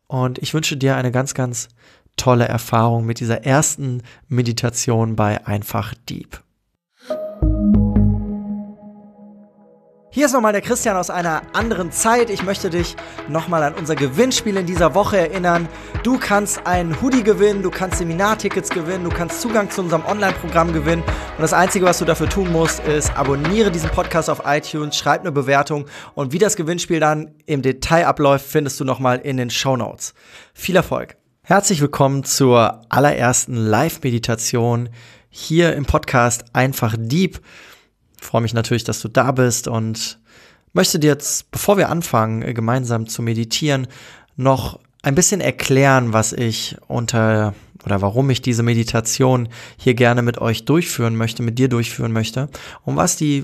und ich wünsche dir eine ganz, ganz tolle Erfahrung mit dieser ersten Meditation bei Einfach Deep. Hier ist nochmal der Christian aus einer anderen Zeit. Ich möchte dich nochmal an unser Gewinnspiel in dieser Woche erinnern. Du kannst einen Hoodie gewinnen, du kannst Seminartickets gewinnen, du kannst Zugang zu unserem Online-Programm gewinnen. Und das Einzige, was du dafür tun musst, ist, abonniere diesen Podcast auf iTunes, schreib eine Bewertung. Und wie das Gewinnspiel dann im Detail abläuft, findest du nochmal in den Shownotes. Viel Erfolg! Herzlich willkommen zur allerersten Live-Meditation hier im Podcast Einfach Deep. Ich freue mich natürlich, dass du da bist und möchte dir jetzt, bevor wir anfangen, gemeinsam zu meditieren, noch ein bisschen erklären, was ich warum ich diese Meditation hier gerne mit euch durchführen möchte, mit dir durchführen möchte und was die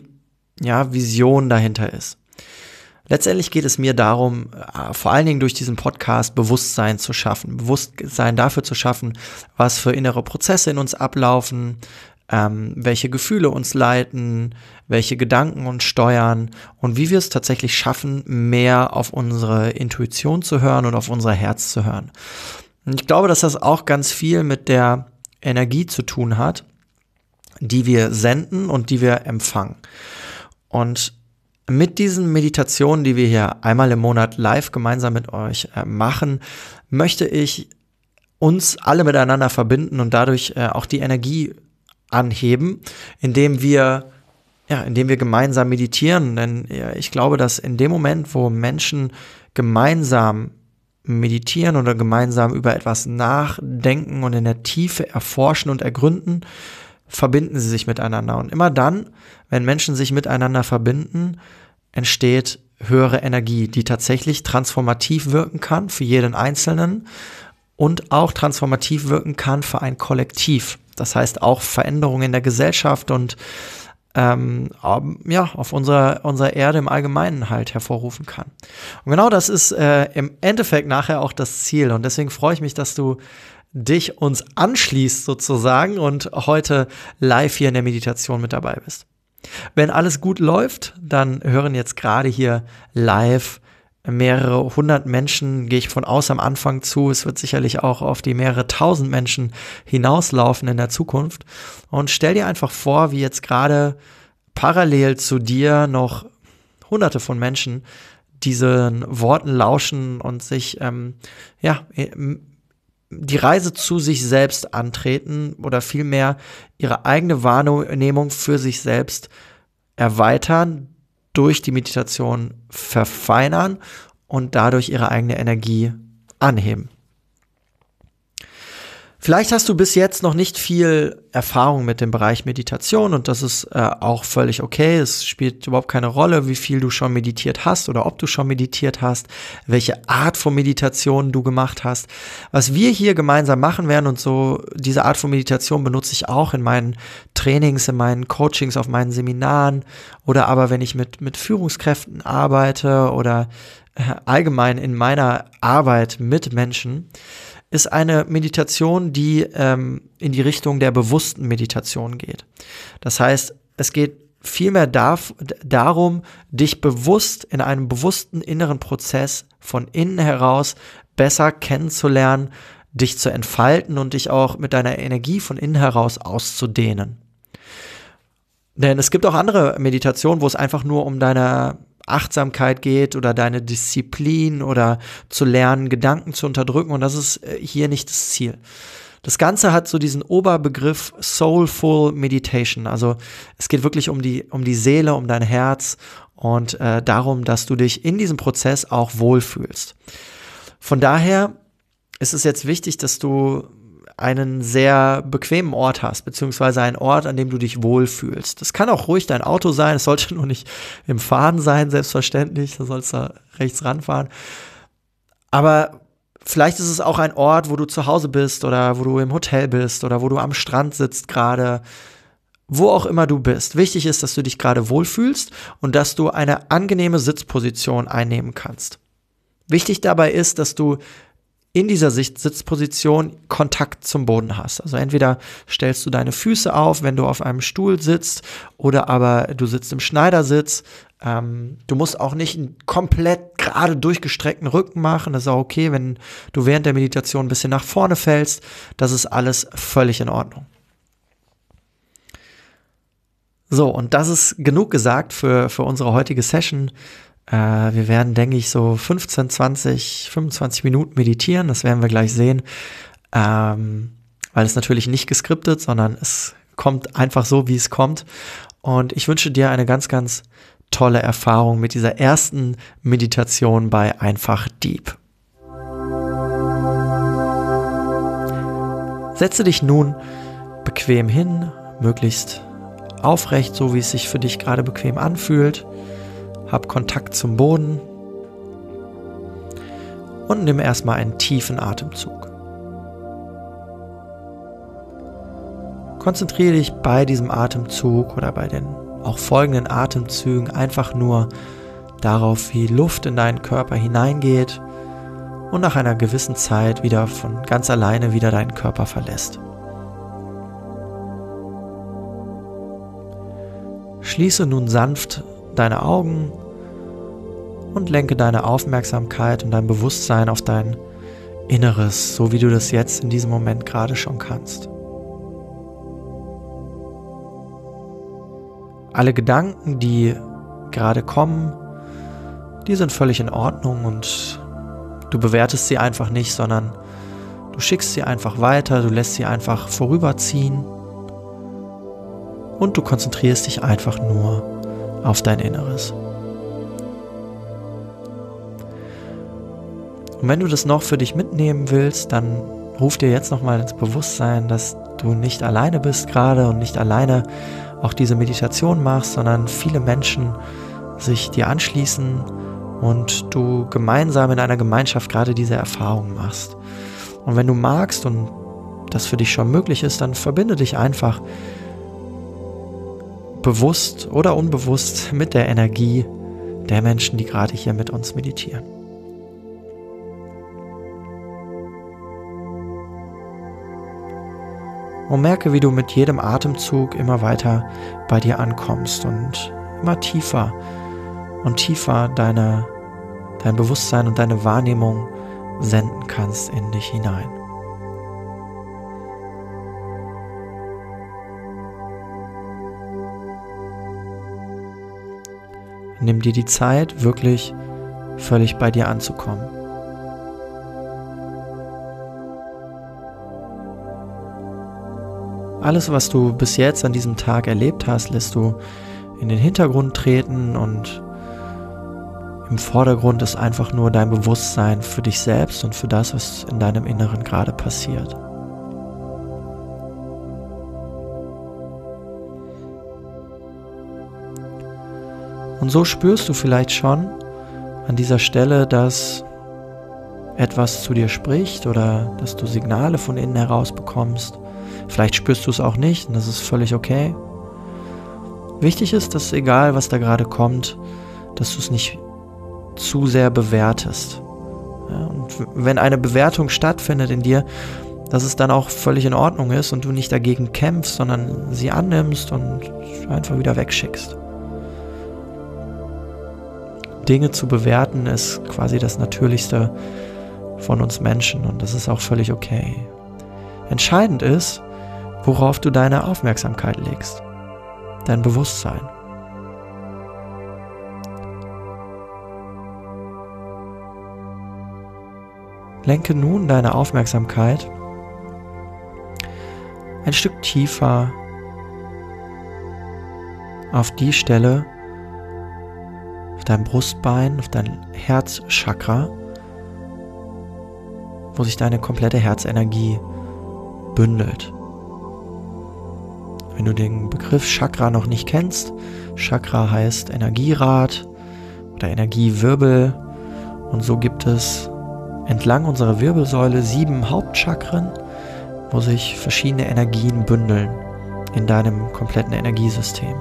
Vision dahinter ist. Letztendlich geht es mir darum, vor allen Dingen durch diesen Podcast Bewusstsein zu schaffen, Bewusstsein dafür zu schaffen, was für innere Prozesse in uns ablaufen, welche Gefühle uns leiten, welche Gedanken uns steuern und wie wir es tatsächlich schaffen, mehr auf unsere Intuition zu hören und auf unser Herz zu hören. Und ich glaube, dass das auch ganz viel mit der Energie zu tun hat, die wir senden und die wir empfangen. Und mit diesen Meditationen, die wir hier einmal im Monat live gemeinsam mit euch machen, möchte ich uns alle miteinander verbinden und dadurch auch die Energie anheben, indem wir gemeinsam meditieren. Denn ich glaube, dass in dem Moment, wo Menschen gemeinsam meditieren oder gemeinsam über etwas nachdenken und in der Tiefe erforschen und ergründen, verbinden sie sich miteinander. Und immer dann, wenn Menschen sich miteinander verbinden, entsteht höhere Energie, die tatsächlich transformativ wirken kann für jeden Einzelnen und auch transformativ wirken kann für ein Kollektiv. Das heißt auch Veränderungen in der Gesellschaft und auf unserer Erde im Allgemeinen halt hervorrufen kann. Und genau das ist im Endeffekt nachher auch das Ziel. Und deswegen freue ich mich, dass du dich uns anschließt sozusagen und heute live hier in der Meditation mit dabei bist. Wenn alles gut läuft, dann hören jetzt gerade hier live mehrere hundert Menschen, gehe ich von aus am Anfang zu. Es wird sicherlich auch auf die mehrere tausend Menschen hinauslaufen in der Zukunft. Und stell dir einfach vor, wie jetzt gerade parallel zu dir noch hunderte von Menschen diesen Worten lauschen und sich die Reise zu sich selbst antreten oder vielmehr ihre eigene Wahrnehmung für sich selbst erweitern, durch die Meditation verfeinern und dadurch ihre eigene Energie anheben. Vielleicht hast du bis jetzt noch nicht viel Erfahrung mit dem Bereich Meditation und das ist auch völlig okay. Es spielt überhaupt keine Rolle, wie viel du schon meditiert hast oder ob du schon meditiert hast, welche Art von Meditation du gemacht hast. Was wir hier gemeinsam machen werden und so, diese Art von Meditation benutze ich auch in meinen Trainings, in meinen Coachings, auf meinen Seminaren oder aber wenn ich mit Führungskräften arbeite oder allgemein in meiner Arbeit mit Menschen, ist eine Meditation, die in die Richtung der bewussten Meditation geht. Das heißt, es geht vielmehr darum, dich bewusst in einem bewussten inneren Prozess von innen heraus besser kennenzulernen, dich zu entfalten und dich auch mit deiner Energie von innen heraus auszudehnen. Denn es gibt auch andere Meditationen, wo es einfach nur um deine Achtsamkeit geht oder deine Disziplin oder zu lernen, Gedanken zu unterdrücken und das ist hier nicht das Ziel. Das Ganze hat so diesen Oberbegriff Soulful Meditation, also es geht wirklich um die Seele, um dein Herz und darum, dass du dich in diesem Prozess auch wohlfühlst. Von daher ist es jetzt wichtig, dass du einen sehr bequemen Ort hast, beziehungsweise einen Ort, an dem du dich wohlfühlst. Das kann auch ruhig dein Auto sein, es sollte nur nicht im Fahren sein, selbstverständlich, da sollst du rechts ranfahren. Aber vielleicht ist es auch ein Ort, wo du zu Hause bist oder wo du im Hotel bist oder wo du am Strand sitzt gerade, wo auch immer du bist. Wichtig ist, dass du dich gerade wohlfühlst und dass du eine angenehme Sitzposition einnehmen kannst. Wichtig dabei ist, dass du in dieser Sitzposition Kontakt zum Boden hast. Also entweder stellst du deine Füße auf, wenn du auf einem Stuhl sitzt, oder aber du sitzt im Schneidersitz, Du musst auch nicht einen komplett gerade durchgestreckten Rücken machen. Das ist auch okay, wenn du während der Meditation ein bisschen nach vorne fällst. Das ist alles völlig in Ordnung. So, und das ist genug gesagt für unsere heutige Session. Wir werden, denke ich, so 15, 20, 25 Minuten meditieren. Das werden wir gleich sehen, weil es natürlich nicht geskriptet, sondern es kommt einfach so, wie es kommt. Und ich wünsche dir eine ganz, ganz tolle Erfahrung mit dieser ersten Meditation bei Einfach Deep. Setze dich nun bequem hin, möglichst aufrecht, so wie es sich für dich gerade bequem anfühlt. Hab Kontakt zum Boden und nimm erstmal einen tiefen Atemzug. Konzentriere dich bei diesem Atemzug oder bei den auch folgenden Atemzügen einfach nur darauf, wie Luft in deinen Körper hineingeht und nach einer gewissen Zeit wieder von ganz alleine wieder deinen Körper verlässt. Schließe nun sanft deine Augen und lenke deine Aufmerksamkeit und dein Bewusstsein auf dein Inneres, so wie du das jetzt in diesem Moment gerade schon kannst. Alle Gedanken, die gerade kommen, die sind völlig in Ordnung und du bewertest sie einfach nicht, sondern du schickst sie einfach weiter, du lässt sie einfach vorüberziehen und du konzentrierst dich einfach nur auf dein Inneres. Und wenn du das noch für dich mitnehmen willst, dann ruf dir jetzt nochmal ins Bewusstsein, dass du nicht alleine bist gerade und nicht alleine auch diese Meditation machst, sondern viele Menschen sich dir anschließen und du gemeinsam in einer Gemeinschaft gerade diese Erfahrung machst. Und wenn du magst und das für dich schon möglich ist, dann verbinde dich einfach bewusst oder unbewusst mit der Energie der Menschen, die gerade hier mit uns meditieren. Und merke, wie du mit jedem Atemzug immer weiter bei dir ankommst und immer tiefer und tiefer dein Bewusstsein und deine Wahrnehmung senden kannst in dich hinein. Nimm dir die Zeit, wirklich völlig bei dir anzukommen. Alles, was du bis jetzt an diesem Tag erlebt hast, lässt du in den Hintergrund treten und im Vordergrund ist einfach nur dein Bewusstsein für dich selbst und für das, was in deinem Inneren gerade passiert. Und so spürst du vielleicht schon an dieser Stelle, dass etwas zu dir spricht oder dass du Signale von innen heraus bekommst. Vielleicht spürst du es auch nicht und das ist völlig okay. Wichtig ist, dass egal was da gerade kommt, dass du es nicht zu sehr bewertest. Ja, und wenn eine Bewertung stattfindet in dir, dass es dann auch völlig in Ordnung ist und du nicht dagegen kämpfst, sondern sie annimmst und einfach wieder wegschickst. Dinge zu bewerten ist quasi das Natürlichste von uns Menschen und das ist auch völlig okay. Entscheidend ist, worauf du deine Aufmerksamkeit legst, dein Bewusstsein. Lenke nun deine Aufmerksamkeit ein Stück tiefer auf die Stelle, auf dein Brustbein, auf dein Herzchakra, wo sich deine komplette Herzenergie bündelt. Wenn du den Begriff Chakra noch nicht kennst, Chakra heißt Energierad oder Energiewirbel und so gibt es entlang unserer Wirbelsäule 7 Hauptchakren, wo sich verschiedene Energien bündeln in deinem kompletten Energiesystem.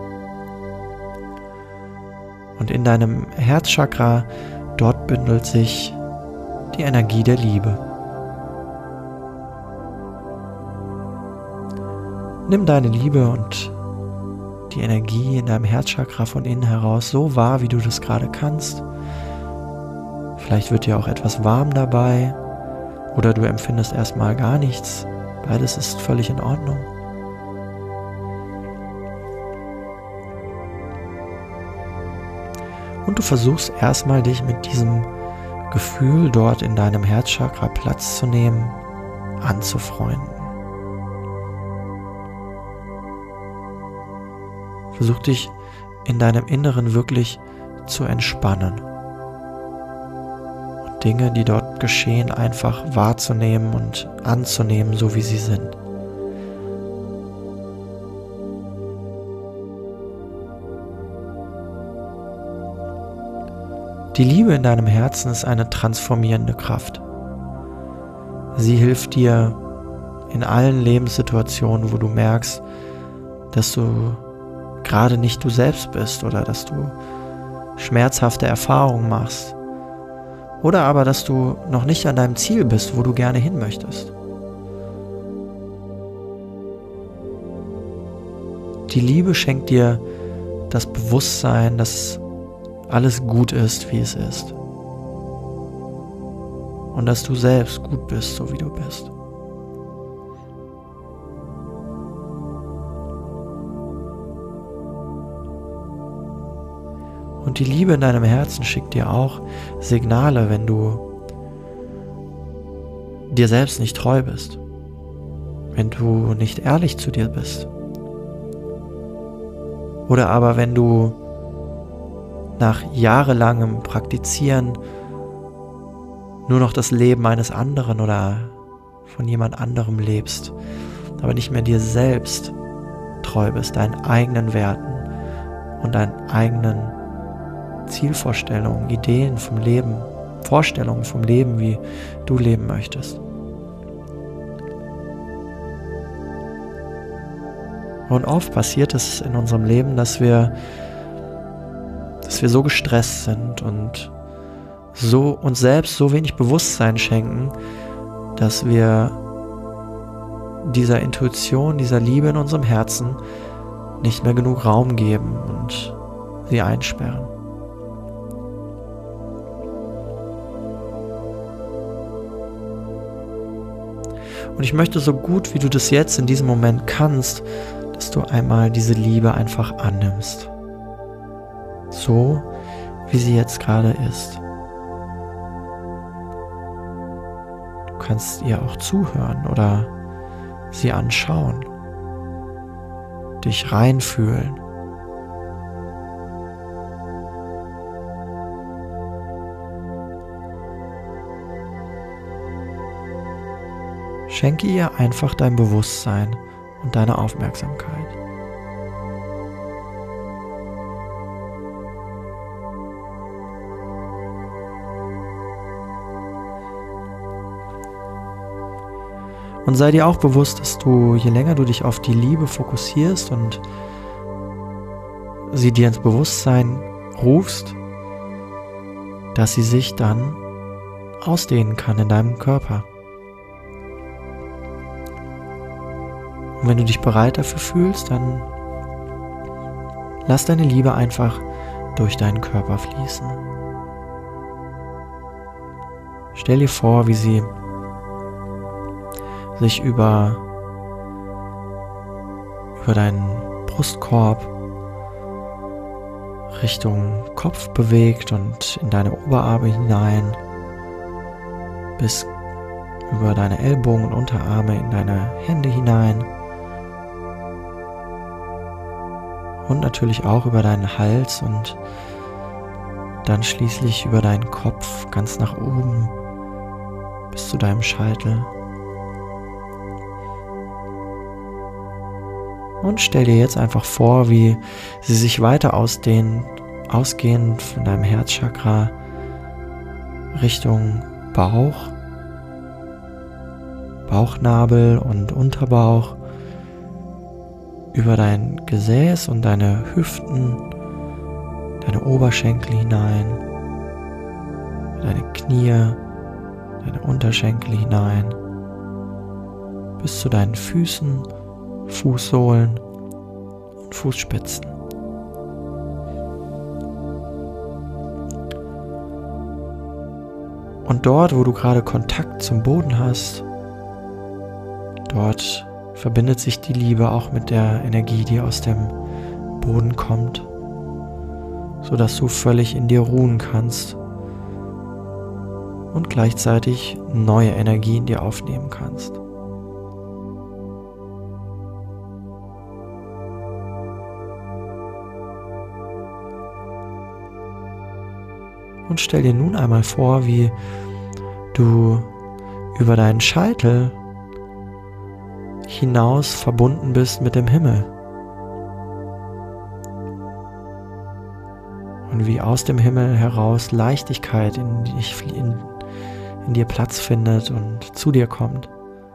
Und in deinem Herzchakra, dort bündelt sich die Energie der Liebe. Nimm deine Liebe und die Energie in deinem Herzchakra von innen heraus so wahr, wie du das gerade kannst. Vielleicht wird dir auch etwas warm dabei oder du empfindest erstmal gar nichts. Beides ist völlig in Ordnung. Und du versuchst erstmal, dich mit diesem Gefühl dort in deinem Herzchakra Platz zu nehmen, anzufreunden. Versuch dich in deinem Inneren wirklich zu entspannen und Dinge, die dort geschehen, einfach wahrzunehmen und anzunehmen, so wie sie sind. Die Liebe in deinem Herzen ist eine transformierende Kraft. Sie hilft dir in allen Lebenssituationen, wo du merkst, dass du gerade nicht du selbst bist oder dass du schmerzhafte Erfahrungen machst oder aber, dass du noch nicht an deinem Ziel bist, wo du gerne hin möchtest. Die Liebe schenkt dir das Bewusstsein, dass alles gut ist, wie es ist. Und dass du selbst gut bist, so wie du bist. Und die Liebe in deinem Herzen schickt dir auch Signale, wenn du dir selbst nicht treu bist. Wenn du nicht ehrlich zu dir bist. Oder aber wenn du nach jahrelangem Praktizieren nur noch das Leben eines anderen oder von jemand anderem lebst, aber nicht mehr dir selbst treu bist, deinen eigenen Werten und deinen eigenen Zielvorstellungen, Ideen vom Leben, Vorstellungen vom Leben, wie du leben möchtest. Und oft passiert es in unserem Leben, dass wir so gestresst sind und so uns selbst so wenig Bewusstsein schenken, dass wir dieser Intuition, dieser Liebe in unserem Herzen nicht mehr genug Raum geben und sie einsperren. Und ich möchte so gut, wie du das jetzt in diesem Moment kannst, dass du einmal diese Liebe einfach annimmst. So, wie sie jetzt gerade ist. Du kannst ihr auch zuhören oder sie anschauen, dich reinfühlen. Schenke ihr einfach dein Bewusstsein und deine Aufmerksamkeit. Und sei dir auch bewusst, dass du, je länger du dich auf die Liebe fokussierst und sie dir ins Bewusstsein rufst, dass sie sich dann ausdehnen kann in deinem Körper. Und wenn du dich bereit dafür fühlst, dann lass deine Liebe einfach durch deinen Körper fließen. Stell dir vor, wie sie sich über deinen Brustkorb Richtung Kopf bewegt und in deine Oberarme hinein, bis über deine Ellbogen und Unterarme in deine Hände hinein und natürlich auch über deinen Hals und dann schließlich über deinen Kopf ganz nach oben bis zu deinem Scheitel. Und stell dir jetzt einfach vor, wie sie sich weiter ausdehnen, ausgehend von deinem Herzchakra Richtung Bauch, Bauchnabel und Unterbauch, über dein Gesäß und deine Hüften, deine Oberschenkel hinein, deine Knie, deine Unterschenkel hinein, bis zu deinen Füßen, Fußsohlen und Fußspitzen. Und dort, wo du gerade Kontakt zum Boden hast, dort verbindet sich die Liebe auch mit der Energie, die aus dem Boden kommt, sodass du völlig in dir ruhen kannst und gleichzeitig neue Energie in dir aufnehmen kannst. Und stell dir nun einmal vor, wie du über deinen Scheitel hinaus verbunden bist mit dem Himmel. Und wie aus dem Himmel heraus Leichtigkeit in dir Platz findet und zu dir kommt.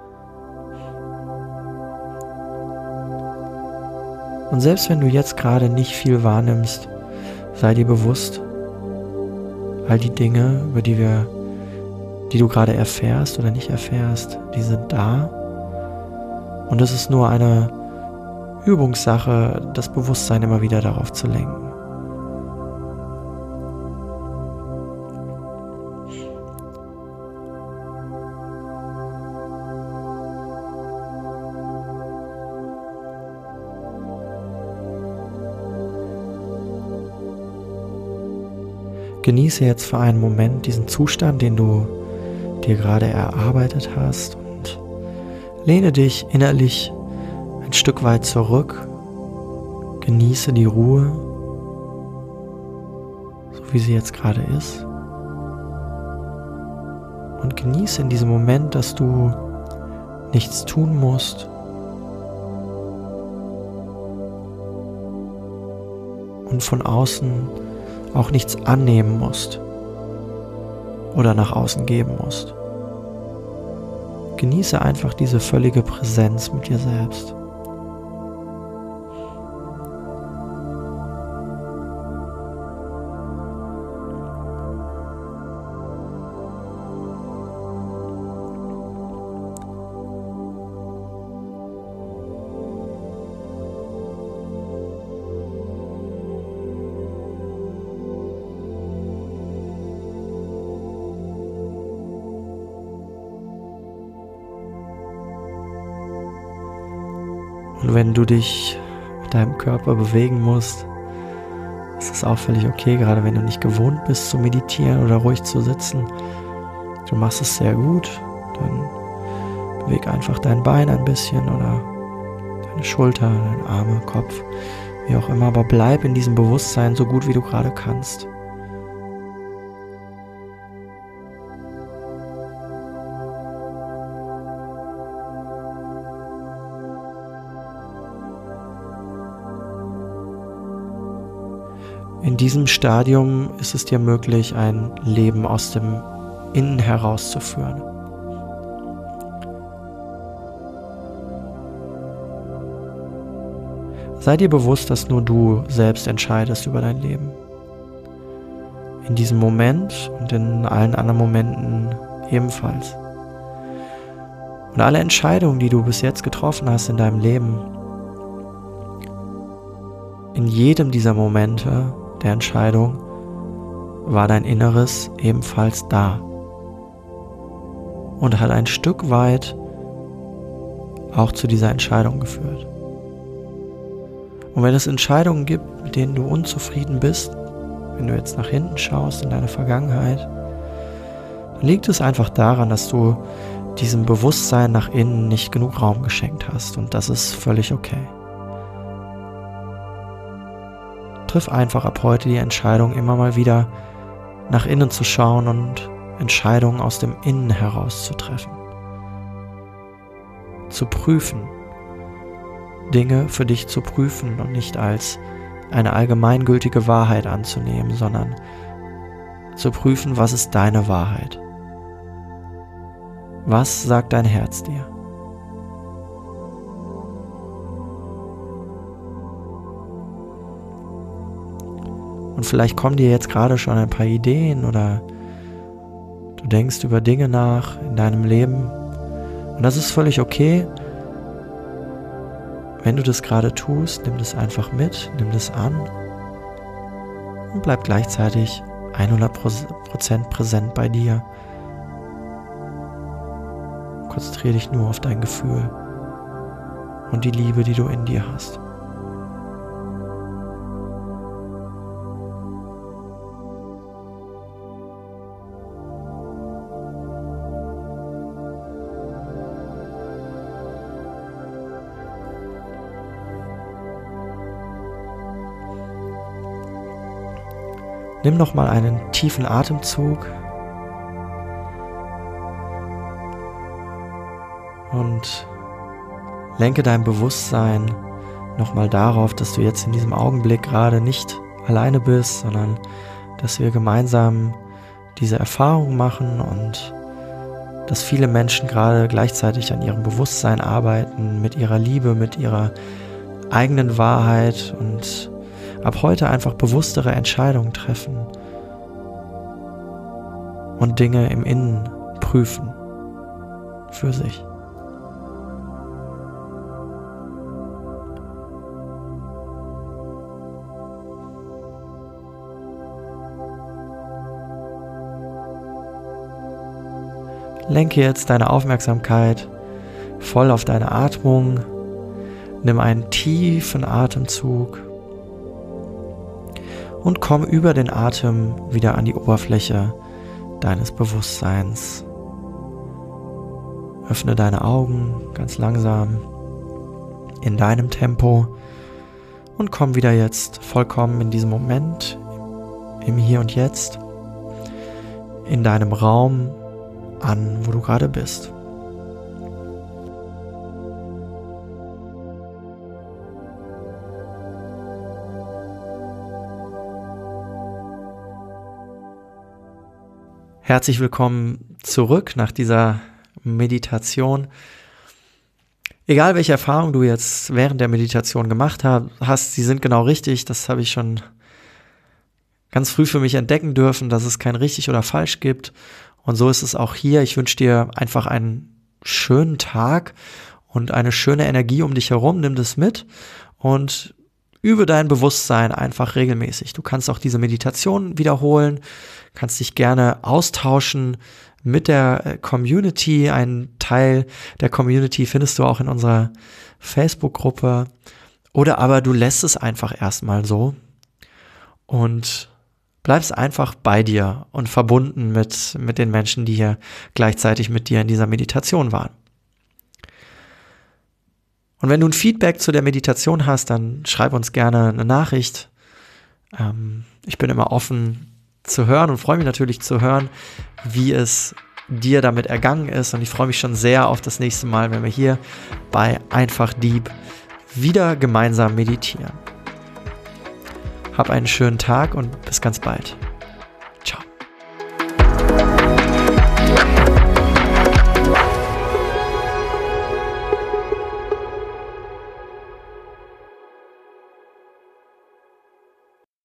Und selbst wenn du jetzt gerade nicht viel wahrnimmst, sei dir bewusst, all die Dinge, über die du gerade erfährst oder nicht erfährst, die sind da. Und es ist nur eine Übungssache, das Bewusstsein immer wieder darauf zu lenken. Genieße jetzt für einen Moment diesen Zustand, den du dir gerade erarbeitet hast, und lehne dich innerlich ein Stück weit zurück. Genieße die Ruhe, so wie sie jetzt gerade ist. Und genieße in diesem Moment, dass du nichts tun musst. Und von außen auch nichts annehmen musst oder nach außen geben musst. Genieße einfach diese völlige Präsenz mit dir selbst. Und wenn du dich mit deinem Körper bewegen musst, ist es auch völlig okay, gerade wenn du nicht gewohnt bist zu meditieren oder ruhig zu sitzen. Du machst es sehr gut, dann beweg einfach dein Bein ein bisschen oder deine Schulter, deine Arme, Kopf, wie auch immer, aber bleib in diesem Bewusstsein so gut wie du gerade kannst. In diesem Stadium ist es dir möglich, ein Leben aus dem Innen herauszuführen. Sei dir bewusst, dass nur du selbst entscheidest über dein Leben. In diesem Moment und in allen anderen Momenten ebenfalls. Und alle Entscheidungen, die du bis jetzt getroffen hast in deinem Leben, in jedem dieser Momente der Entscheidung war dein Inneres ebenfalls da und hat ein Stück weit auch zu dieser Entscheidung geführt. Und wenn es Entscheidungen gibt, mit denen du unzufrieden bist, wenn du jetzt nach hinten schaust in deine Vergangenheit, dann liegt es einfach daran, dass du diesem Bewusstsein nach innen nicht genug Raum geschenkt hast, und das ist völlig okay. Triff einfach ab heute die Entscheidung, immer mal wieder nach innen zu schauen und Entscheidungen aus dem Innen heraus zu treffen. Zu prüfen, Dinge für dich zu prüfen und nicht als eine allgemeingültige Wahrheit anzunehmen, sondern zu prüfen, was ist deine Wahrheit? Was sagt dein Herz dir? Und vielleicht kommen dir jetzt gerade schon ein paar Ideen oder du denkst über Dinge nach in deinem Leben. Und das ist völlig okay, wenn du das gerade tust, nimm das einfach mit, nimm das an und bleib gleichzeitig 100% präsent bei dir. Konzentriere dich nur auf dein Gefühl und die Liebe, die du in dir hast. Nimm noch mal einen tiefen Atemzug und lenke dein Bewusstsein nochmal darauf, dass du jetzt in diesem Augenblick gerade nicht alleine bist, sondern dass wir gemeinsam diese Erfahrung machen und dass viele Menschen gerade gleichzeitig an ihrem Bewusstsein arbeiten, mit ihrer Liebe, mit ihrer eigenen Wahrheit und ab heute einfach bewusstere Entscheidungen treffen und Dinge im Innen prüfen für sich. Lenke jetzt deine Aufmerksamkeit voll auf deine Atmung. Nimm einen tiefen Atemzug und komm über den Atem wieder an die Oberfläche deines Bewusstseins. Öffne deine Augen ganz langsam in deinem Tempo und komm wieder jetzt vollkommen in diesem Moment, im Hier und Jetzt, in deinem Raum an, wo du gerade bist. Herzlich willkommen zurück nach dieser Meditation. Egal welche Erfahrungen du jetzt während der Meditation gemacht hast, sie sind genau richtig. Das habe ich schon ganz früh für mich entdecken dürfen, dass es kein richtig oder falsch gibt. Und so ist es auch hier. Ich wünsche dir einfach einen schönen Tag und eine schöne Energie um dich herum. Nimm das mit und übe dein Bewusstsein einfach regelmäßig. Du kannst auch diese Meditation wiederholen, kannst dich gerne austauschen mit der Community. Einen Teil der Community findest du auch in unserer Facebook-Gruppe. Oder aber du lässt es einfach erstmal so und bleibst einfach bei dir und verbunden mit den Menschen, die hier gleichzeitig mit dir in dieser Meditation waren. Und wenn du ein Feedback zu der Meditation hast, dann schreib uns gerne eine Nachricht. Ich bin immer offen zu hören und freue mich natürlich zu hören, wie es dir damit ergangen ist. Und ich freue mich schon sehr auf das nächste Mal, wenn wir hier bei Einfach Deep wieder gemeinsam meditieren. Hab einen schönen Tag und bis ganz bald.